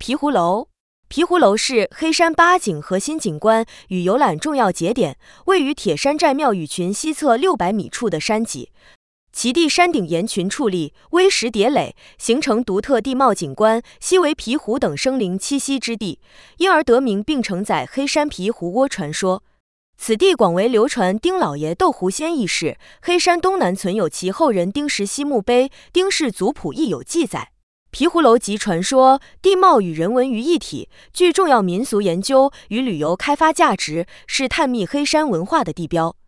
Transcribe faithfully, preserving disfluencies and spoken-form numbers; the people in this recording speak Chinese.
皮湖楼。皮湖楼是黑山八景核心景观与游览重要节点，位于铁山寨庙宇群西侧六百米处的山脊，其地山顶岩群矗立，微石叠垒，形成独特地貌景观，西为皮湖等生灵栖息之地，因而得名，并承载黑山皮湖窝传说。此地广为流传丁老爷斗狐仙一事，黑山东南存有其后人丁石溪墓碑，丁氏族谱亦有记载。皮湖楼集传说、地貌与人文于一体，具重要民俗研究与旅游开发价值，是探秘黑山文化的地标。